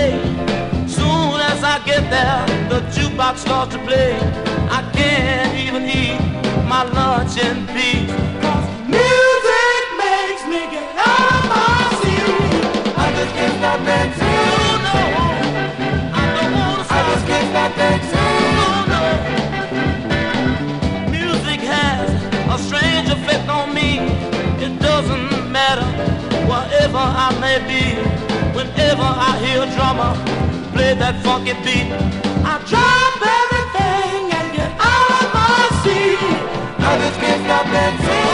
day. Soon as I get there, the jukebox starts to play. I can't even eat my lunch in peace. 'Cause music makes me get out of my seat. I just can't stop dancing. Oh no, I don't wanna stop. I just can't stop dancing. Oh no. Music has a strange effect on me. It doesn't matter wherever I may be. Whenever I hear a drummer play that funky beat, I drop everything and get out of my seat. I just can't stop dancing.